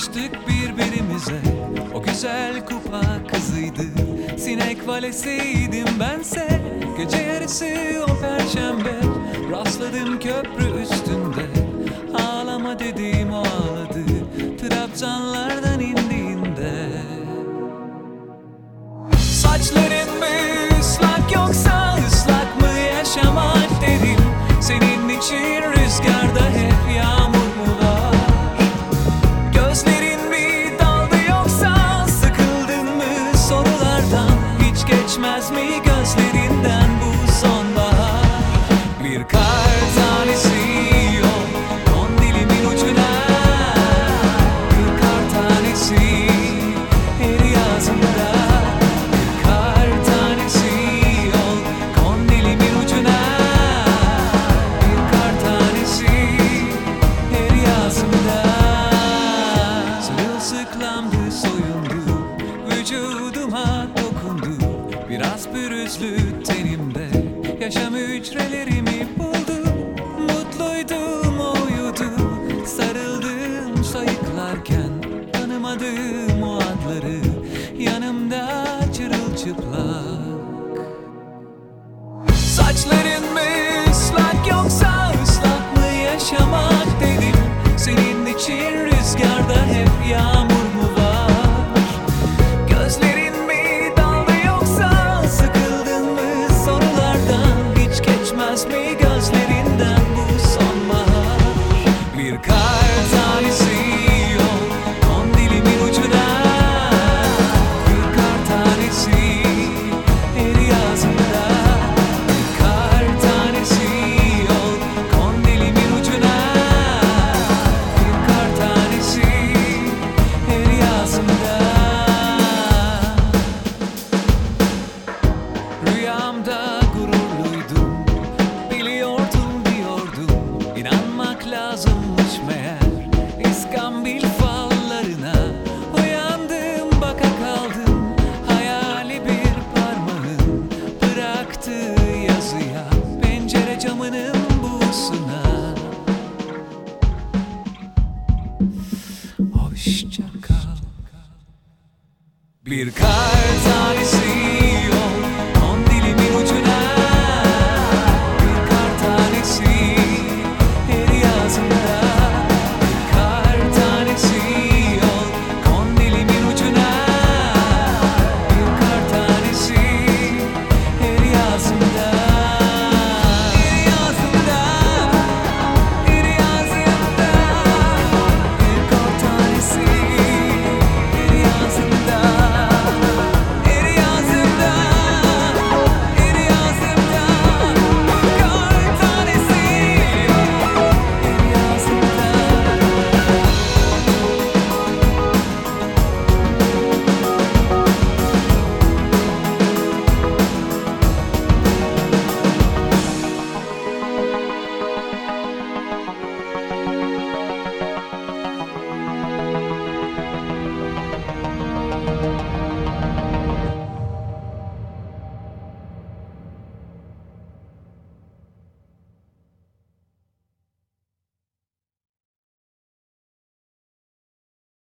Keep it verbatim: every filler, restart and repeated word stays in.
Düştük birbirimize, o güzel kupa kızıydı. Sinek valesiydim bense, gece yarısı o perşembe. Rastladım köprü üstünde, ağlama dedim o ağladı, trabzanlardan indiğinde. Saçların mı ıslak yoksa ıslak mı yaşamak dedim. Senin için rüzgarda hep yağmur mu var? Gözlerin mi daldı yoksa sıkıldın mı sorulardan? Hiç geçmez mi gözlerinden bu sonbahar? Bir kar tanesi yok on dilimin ucuna. Bir kar tanesi her ağzımda. Bir kar tanesi yok on dilimin ucuna. Bir kar tanesi her ağzımda. Sırılsıklamdı, soyundu, vücuduma dokundu. Biraz pürüzlü tenimde yaşam hücrelerimi buldu. Mutluydum, o uyudu. Sarıldım sayıklarken, tanımadığım o adları yanımda çırılçıplak. Saçların mı ıslak yoksa ıslak mı yaşamak dedim. Senin için rüzgarda hep yağmur mu var? Gözlerin mi daldı yoksa sıkıldın mı sorulardan? Hiç geçmez mi gözlerinden bu sonbahar? Bir kar tanesi yok on dilimin ucuna. Bir kar tanesi her ağzımda. Bir kar tanesi yok on dilimin ucuna. Bir kar tanesi her ağzımda. Rüyamda gururluydum, biliyordum diyordum. İnanmak lazımmış meğer İskambil fallarına. Uyandım, baka kaldım, hayali bir parmağın bıraktığı yazıya, pencere camının buğusuna. Hoşça kal. Bir kar tanesi